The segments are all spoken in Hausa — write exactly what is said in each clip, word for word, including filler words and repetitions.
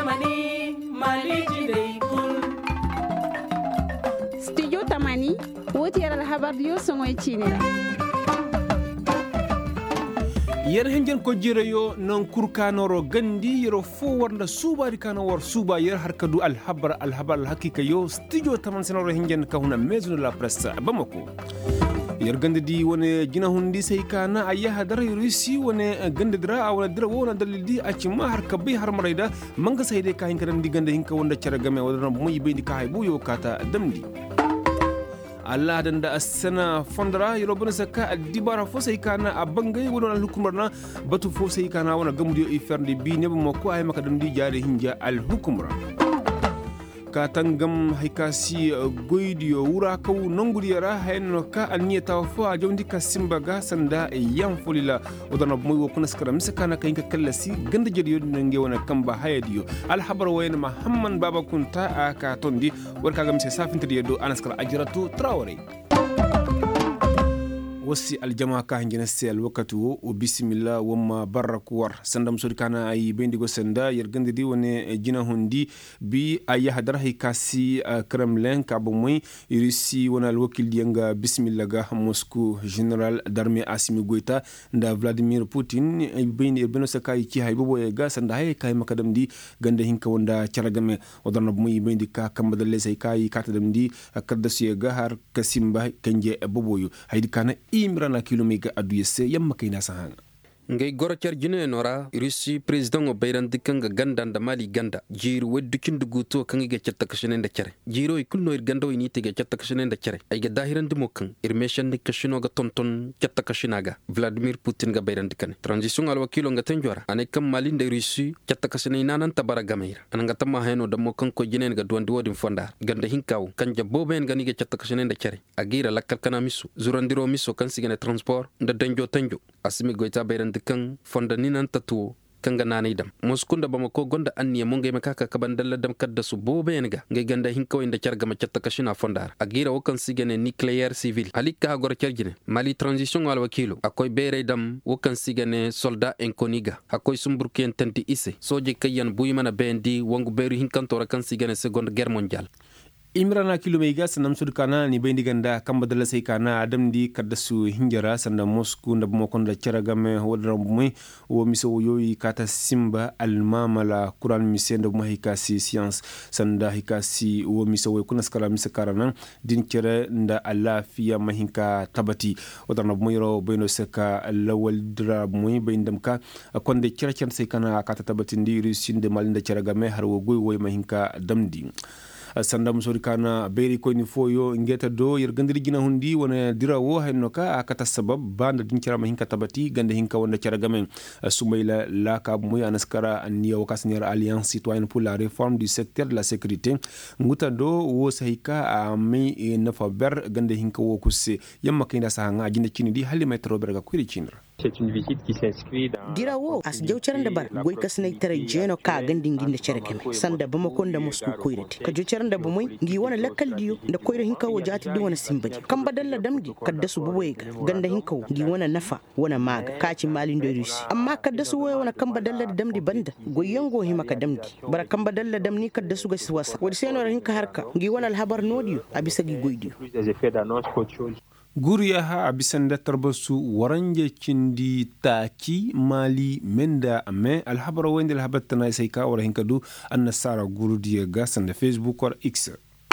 Tamani Maliji Day Kul Studio Tamani Woti yara habar yo songoy chinira yer henjen ko jira yo non kurkanoro gandi yero fo warna suba di kana war suba yer harkadu al habar al habar hakika yo studio taman senoro henjen ka huna maison de la presse bamako yer gandi di wone jina hundi sey kana ayya hadara yurusi wone gandi dra awala dra wona dalildi acci ma harka bi har marayda manga sayde ka hinka di gandi hinka wonda cara game wadana mo yibe di ka haybu yo kata damdi Allah dan da asana fondra yoro bana saka dibara fo sey kana abangay wona hukumrna batu fo sey kana wona gamudio e fernde bi ne mo ko ay maka dum di jaare hinja al hukumra ka tangam haykasi goydiyo wura kaw nongudiyara hayno ka alniyata fo a jomdi ka simbaga sanda e yam folila odana moy wo kunaskara misakana kayinka kallasi ganda jediyo nange wona kamba hayadiyo al habar wayna muhammad baba kunta aka tondi warka gam se safintiri do anaskara ajratu trawore wasi aljama ka hangena sel wakatu o bismillah wamma baraku war sandam surikana ay bendigo senda yergande di woni jina hondi bi ay hadar hay kasi kremlin ka bo moy rusi wona wakil yanga bismillah ga moscou general d'armée Assimi Goïta nda Vladimir Putin ay bendi beno sakay ci hay bobo ga sanda hay kay makadam di gande hinka wonda caragame odorno moy bendi ka kamba dal lesay kay katadam di kaddasu ga har kasimba kanje boboyu haydi kana imrana kilomega aduyese yamma kayna sahanga ngay gorocer jine nora russi president o bayran dikanga ganda da mali ganda jiru weddu cindugu to kangi ge cetta kashene nda cere jiro e kulno ir gando ini tege cetta kashene nda cere ay ga dahiran di mokkan ir meshan dik kashino ga tonton cetta kashinaga Vladimir Putin ga bayran dikane transition al wakilo nga tenjora ane kam mali nda russi cetta kashene nanan tabara gameira ananga tamma heno da mokkan ko jine ga dondi wodin fondar ganda hinkaw kanja boben ga ni ge cetta kashene nda cere agira lakkal kana misu zurandiro miso kan sigene transport nda danjo tanjo Assimi Goïta bayran kan fonda ninan tatu kanga nani dam moskunda bamako gonda anniya monge makaka kabandalla dam kadda su bobe enga ngay ganda hinko inda charga ma chatta kashina fondar agira wakan sigene nucléaire civil alika agor chargine mali transition al wakilo akoy bere dam wakan sigene soldat enkoniga akoy sumburken tanti ise soje kayan buymana bendi wangu beru hinkantora kan sigene seconde guerre mondiale imrana kilomega sanam sudkana ni bendi ganda kamba dala sey kana adam di kaddasu hinjara sanda mosku ndab mo kon da caragame wodra muy wo miso yoyi kata simba almamala quran misenda mo hikasi science sanda hikasi wo miso wo kunaskala misakarana din cere nda alafiya mahinka tabati wodra muy ro beno seka lawal dra muy bendam ka konde cere cere sey kana kata tabati ndi rusinde malinda caragame har wo goy woy mahinka damdi sanda musori kana beri ko ni foyo ngeta do yer gandiri gina hundi wona dirawo hayno ka akata sabab banda din kirama hinka tabati gande hinka wonda caragamen sumayla la ka moy anaskara aniya wakasnir alliance citoyenne pour la réforme du secteur de la sécurité nguta do wo sahika ami nafa ber gande hinka wo kusse yamma kayda sahanga ajinde cini di halli metro berga kuri cinra c'est une visite qui s'inscrit dans dirawo as jewcerande bar goy kasnay tere jeno ka gandi nginde cerekeme sanda bamakonda mosku koyrati ka jewcerande bamoy ngi wona lakkal diyo nda koyro hinka wo jati di wona simbaji kamba dalla damdi kadda su buboyga ganda hinka ngi wona nafa wona maga kaci mali ndo rusi amma kadda su wo wona kamba dalla damdi banda goyengo himaka damdi bara kamba dalla damni kadda su ga siwasa wodi seno hinka harka ngi wona alhabar nodiyo abisa gi goydiyo des effets d'annonce qu'autre chose. guriya ha abisanda tarbasu waranje cindi taki mali menda ame alhabara wende alhabatana sai ka wara hinkadu annasara gurudiya ga sanda Facebook or X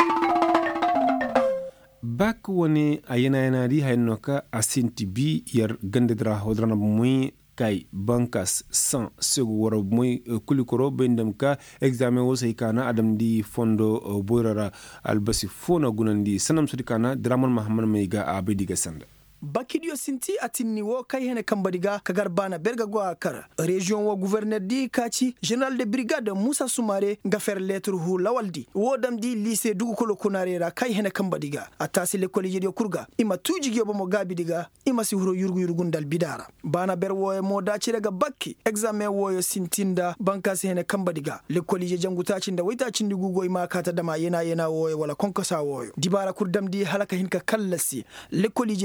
bak woni ayena yana di haynoka asinti bi yar gandedra hodrana muy kay bankas san segu wara muy kulikoro bendam ka examen wo say kana adam di fondo boyrara albasi fona gunandi sanam sudi kana dramon mahamman meiga abedi ga sanda bakidio sinti atinni wo kay hene kambadiga kagarbana berga go akara region wo gouverneur di kachi général de brigade Moussa Soumaré nga fer lettre hu lawaldi wodam di lycée dugu kolo kunarera kay hene kambadiga atasi le collège di kurga ima tujigi bo mo gabidiga ima si huro yurgu yurgundal bidara bana ber wo e moda ci daga bakki examen wo yo sintinda bankas hene kambadiga le collège janguta cinda wayta cindi gugo ima kata dama yena yena wo wala konkasa wo dibara kurdam di halaka hinka kallasi le collège dio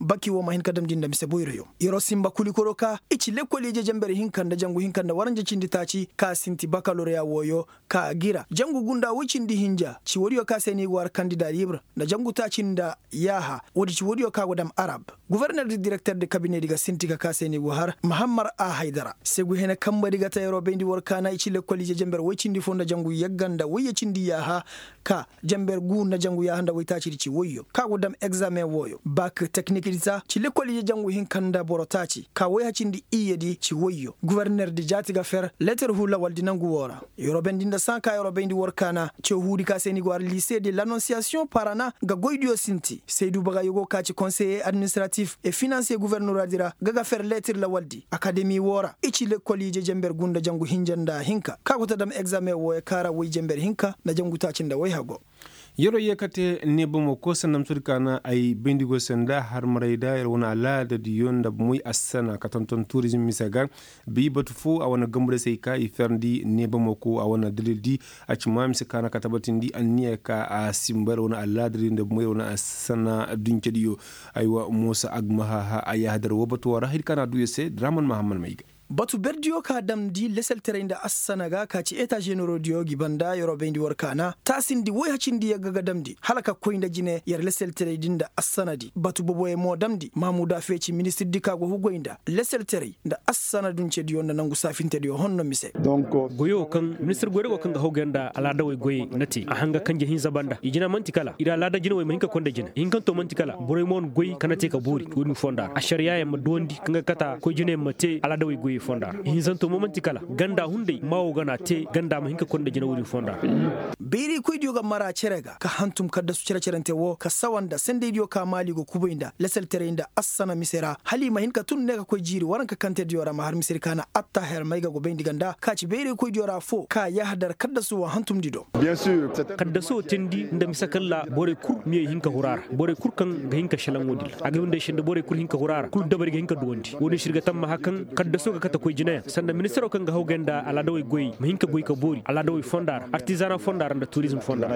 baki wo mahin kadam dinda mise boyroyo yoro simba kulikoro ka ichi lekoli je jambere hinkan da jangu hinkan da waranje cindi taci ka sinti bakalore woyo ka gira jangu gunda wucindi hinja ci wodiyo ka seni war candidat libre na jangu tacinda yaha wodi ci wodiyo ka godam arab gouverneur du directeur de cabinet diga sinti ka seni har muhammad a haidara segu hena kamba diga tayro bendi war kana ichi lekoli je jambere wucindi fonda jangu yagganda woye cindi yaha ka jamber gu na jangu yaha nda woytaci ci woyo ka godam examen woyo bac technique dita ci lekoli je jangu hinkanda borotaci ka woya cindi iyedi ci woyo gouverneur de jatiga fer letter hula waldi nangu wora yoroben dinda sanka yoroben di workana ce hudi ka seni gwar lycée de l'annonciation parana ga goydio sinti seydou baga yogo ka ci conseiller administratif et financier gouverneur dira gaga fer letter la waldi académie wora ichi le college jember gunda jangu hinjanda hinka ka ko tadam examen wo e kara wo jember hinka na jangu ta cinda way hago yoro yekate ne bomo ko sanam turkana ay bendigo senda har marayda wona ala da diyon da muy asana katonton tourisme misaga bi batu fu awana gambre sey ka iferndi ne bomo ko awana dildi acima misikana katabatindi anniya ka a simbar wona ala da dinde muy wona asana dunke diyo aywa musa agmaha ha ayadar wobatu wara hirkana duyese draman muhammad mayga batu berdiyo ka damdi lesel terenda assanaga ka ci eta généraux dio gibanda yoro bendi workana tasindi woy hacindi yagaga damdi halaka koynda jine yer lesel terenda assanadi batu bobo e mo damdi mamuda feci ministre dikago hugoynda lesel tere nda assana dunce dio na nangu safinte dio honno mise donc goyo kan ministre gorego kan hogenda alada way goyi nati a hanga kanje hin zabanda ijina mantikala ira alada jine way mahinka konda jine hin kan to mantikala bore mon goyi kanate ka buri woni fonda a sharia ya madondi kanga kata ko jine mate alada way goyi fonda hin zanto momenti kala ganda hunde mawo gana te ganda ma hinka konda jina wuri fonda biri ko idio ga mara cerega ka hantum kadda su cere cerente wo ka sawanda sende idio ka mali go kuboinda lesel tereinda assana misera halima hinka tunne ka ko jiri waranka kante dio rama har misir kana atta her maiga go bendi ganda ka ci biri ko idio ra fo ka yahdar kadda su wa hantum dido bien sûr kadda so tendi nda misakalla bore kur mi hinka hurara bore kur kan ga hinka shalan wodil aga hunde shinde bore kur hinka hurara kur dabari ga hinka dondi woni shirga tamma hakan kadda so ga kata ko jinaya sanda ministero kan ga hogenda ala dawi goyi mi hinka goyi ka bori ala dawi fondar artisanat fondar da tourisme fondar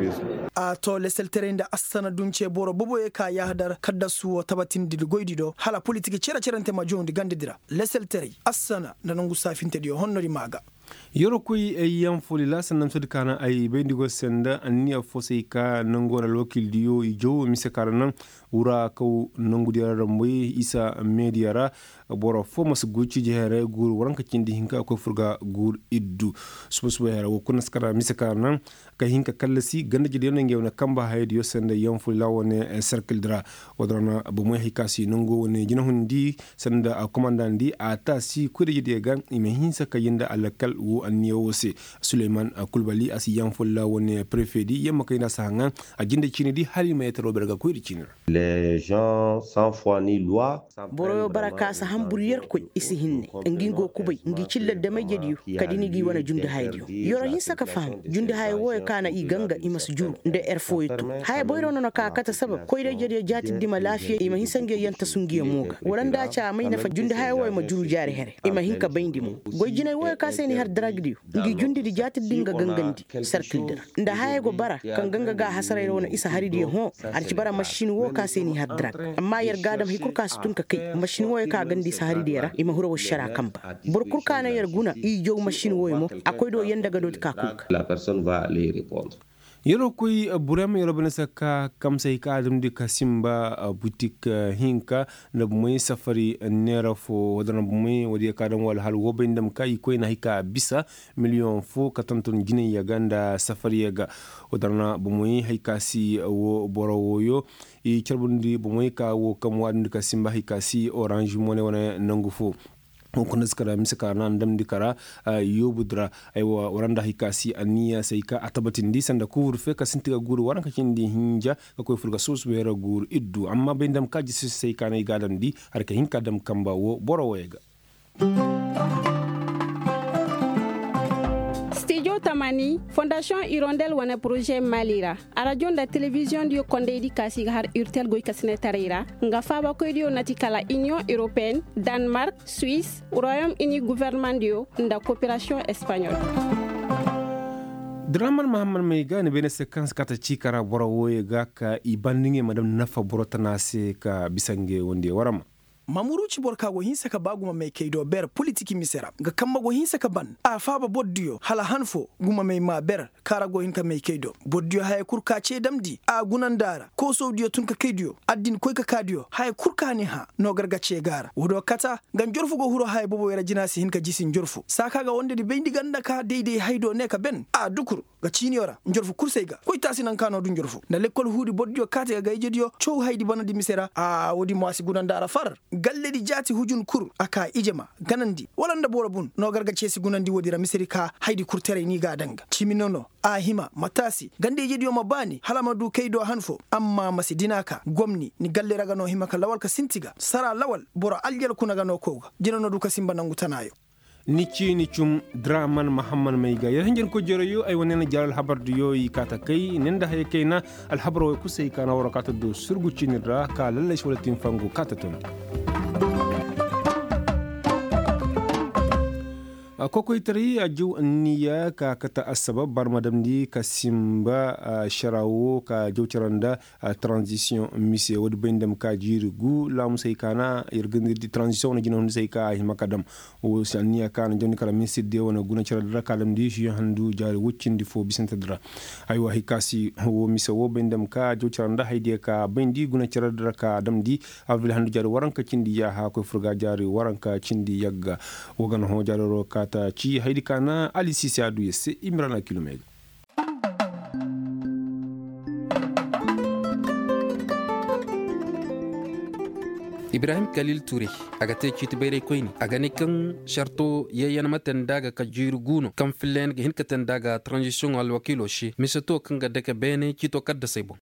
a to lesel terenda assana dunce boro bobo e ka yahdar kadda su tabatin dil goydi do hala politique cera cerante ma jondi gandidira lesel tere assana nanangu safinte dio honnori maga yoro koy e yam folila sanam sud kana ay bendigo senda anni afosey ka nangona lokil diyo i jow mise karana ura ko nangudi ramboy isa mediara boro fomas gochi jere gur waranka cindi hinka ko furga gur iddu subo hera wo kunas kara mise karana ka hinka kallasi ganda jide no ngewna kamba haydi yo senda yam folila woni cercle dra wadrana bu moy hikasi nango woni jina hundi senda a commandant di ata si ko jide ga ime hinsa ka yinda alakal wo anniyo wose Suleiman Kulbali asi yan folla woni préfet di yamma kayna sanga a jinde cini di hali metro berga ko di cini les gens sans foi ni loi boro baraka sa hamburiyar ko isi hinne ngi go kubay ngi cilla de majediyo kadini gi wana junde haydiyo yoro hin saka fam junde hay woy kana i ganga i masjuru de er foyto hay boyro no ka kata sabab koy de jede jati dima lafiya i ma hin sange yanta sungiya moga walanda cha mai na fa junde hay woy ma juru jare here i ma hin ka bayndi mo goy jinay woy ka seni har dragdiyo ngi jundi di jati dinga gangandi cercle dira nda hay go bara kan ganga ga hasare wona isa haridi ho arci bara machine wo ka seni har drag amma yar gadam hikur ka sutun ka kai machine wo ka gandi sa haridi yara ima huro wo shara kamba burkur kana yar guna i jow machine wo mo akoy do yanda ga dot ka kuka la personne va aller répondre yoro koy burama yoro bana saka kam say ka adum di kasimba boutique hinka na muy safari nera fo wadana muy wadi ka dan wal hal wo bindam kay koy na hika bisa million fo katanton gine ya ganda safari yaga wadana bu muy hika si wo boro woyo i cerbundi bu muy ka wo kam wadi kasimba hika si orange money wana nangu fo ko naskara misaka nan dam dikara yobudra aywa waranda hikasi aniya sayka atabatindi sanda kuvur fe ka sintiga guru waranka kindi hinja ka koy furga sus wera gur iddu amma bendam kaji sayka nay gadam di harka hinka dam kamba wo boro wega Studio Tamani, Fondation Hirondelle wana projet Malira. A radio da télévision dio kondedi kasi har urtel goy kasine tarira. Nga faba ko dio natikala Union Européenne, Danemark, Suisse, Royaume-Uni gouvernement dio nda coopération espagnole. Draman Mahamman mai gane bene se kan kata cikara bora woye ga ka ibandinge madam nafa borota na se ka bisange wonde warama. Mamuru ci borka go hinsa ka baguma mai kaido ber politiki misera ga kamma go hinsa ka ban a faba boddiyo hala hanfo guma mai ma ber kara go hinka mai kaido boddiyo hay kurka ce damdi a gunan dara ko saudiyo tun ka kaidiyo addin koy ka kadiyo hay kurka ne ha no gargace gara wodo kata gan jorfu go huro hay bobo wera jinasi hinka jisin jorfu saka ga wonde di bendi ganda ka deide haydo ne ka ben a dukur ga ciniora jorfu kursey ga koy tasinan kano dun jorfu na lekkol hudi boddiyo kate ga gayjediyo chow haydi banadi misera a wodi moasi gunan dara far galle di jati hujun kur aka ijema ganandi walanda bora bun no gargace si gunandi wodira misirika haydi kurtere ni ga danga chiminono a hima matasi gande jediyo mabani halama du kaydo hanfo amma masidinaka gomni ni galle raga no hima ka lawal ka sintiga sara lawal bora aljal kunaga no koga jinano du ka simba nangu tanayo nici nicum Draman Mahamman Maiga ya hanjin ko jero yo ay wonen jaral habar du yo yi kata kai nenda hay kaina al habro ko sey kana wara kata do surgu cinira ka lalle wala tim fangu kata ton koko itari a jiw niya ka kata asaba bar madam di ka simba sharawo ka jawcaranda transition mise wodi bendam ka jiri gu lam sey kana irgin di transition na ginon sey ka hima kadam o saniya kana joni kala mise de wona guna carada kalam di shi handu jari wuccindi fo bisanta dra ay wa hikasi wo mise wo bendam ka jawcaranda hayde ka bendi guna carada ka dam di avil handu jari waranka cindi ya ha ko furga jari waranka cindi yagga wogan ho jaroro ka ta ci haidi kana Ali Sisi adu yesse Imrana Kilomega. Ibrahim Khalil Touré agate chiti bere koini agane kan sharto yeyan matan daga ka jiru guno kan filen ga hinka tan daga transition al wakilo shi misato kan ga daga bene chito kadda sebo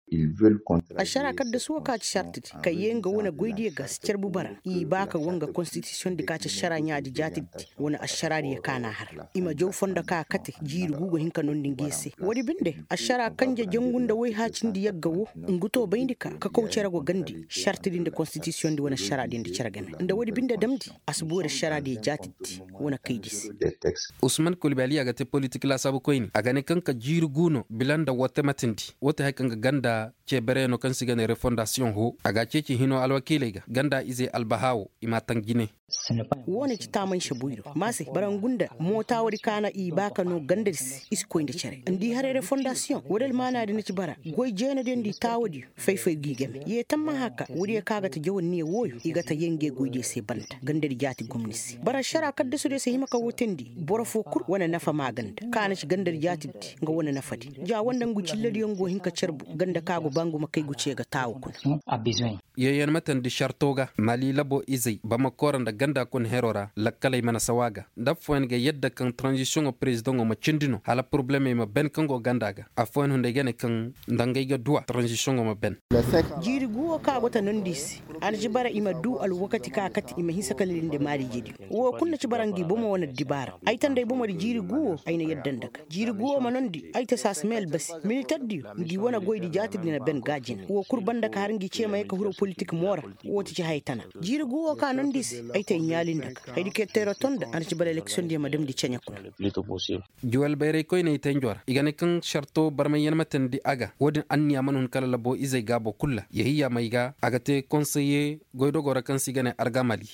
a shara kadda suwa ka ci sharti ka yenga wona goydi ga cerbu bara i baka wonga constitution di ka ci shara nya di jati wona ashara di kana har ima jow fonda ka kate jiru gugo hinka non dingese wodi binde ashara kanje jangunda way hacin di yaggawo nguto bayndika ka ko cera go gandi sharti di constitution di wona shara di cergame nda wodi binde damdi asbore shara di jatiti wona kaydis Usman Kulibali agate politique la sabu koini agane kanka jiru guno bilanda wote matindi wote hakanga ganda ke bereno kan sigane refondation ho aga ceci hino alwakilega ganda ize albahawo ima tangine woni ci taman shabuiro mase barangunda mota wadi kana i baka no gandis isko inde cere andi harere fondation wodel mana de ci bara goy jena den di tawodi fay fay gigem ye tamma haka wodi kaga ta jawon ne woyo igata yenge goyde se banta gandar jati gomnisi bara shara kadde su de se himaka wotendi borofo kur wana nafa maganda kana ci gandar jati nga wana nafadi ja wanda nguci ledi yongo hinka cerbu ganda kago bangu makai guce ga tawo kun a besoin yeyen matan di shartoga mali labo izai bama koranda ganda kun herora lakkalay mana sawaga dafwen ga yedda kan transition o president o macindino hala problème ma ben kango gandaga afwen hunde gene kan ndangay ga dua transition o ma ben jiri guo ka gota nondisi alji bara ima du al wakati ka kati ima hisa kalinde mari jidi wo kunna ci barangi bomo wona dibara ay tan day bomo jiri guo ayna yeddandaka jiri guo ma nondi ay ta sasmel bas militaddi ngi wona goydi jati dina ben gajina wo kurbanda ka harngi cema e ka huro politique mora woti ci haytana jiri guo ka nondisi ay tay nyalindaka haydi ke tero tonda an ci bara election di madam di cenya ko juwal bayre koy ne tenjora igane kan sharto barma yen maten di aga wodin anniya manun kala labo izai gabo kulla yahiya maiga agate conseiller goydo gora kan sigane argamali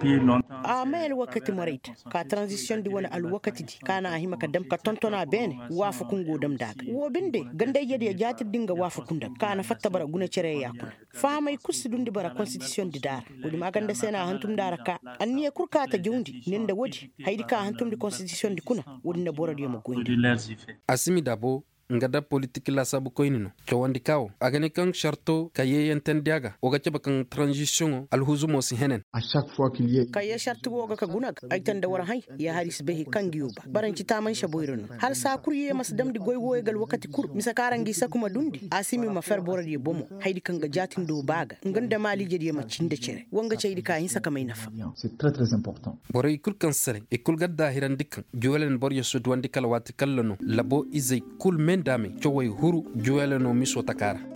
a mel wakati morit ka transition di wona al wakati di kana hima ka dam ka tontona bene wafu kungo dam daga wo binde gande yede ya jati dinga wafu kunda kana fatta bara guna cere yakuna famay kusidundi bara constitution di dar wodi maganda sena hantum dara ka anniye kurka ta jawndi nenda wodi haydi ka hantum di constitution di kuna wodi na bora di mo goyndi asimi dabo ngada politique la sabu koynino cowandi kawo agane kan sharto kaye yenten diaga oga ceba kan transition al huzumo si henen à chaque fois qu'il y a kaye sharto oga ka gunag ay tan da war hay ya haris behi kangiuba baranci taman shaboyron hal sa kuriye mas damdi goy woygal wakati kur misakarangi sakuma dundi asimi ma fer boradi bomo haydi kan ga jatin do baga nganda mali jedi ma cinde cere wonga ceydi ka hin saka may nafa c'est très très important boray kul kan sare e kul gadda hiran dikkan jolen boryo sudwandi kala wati kallano labo izay kul men dame coway huru juwele no miso takara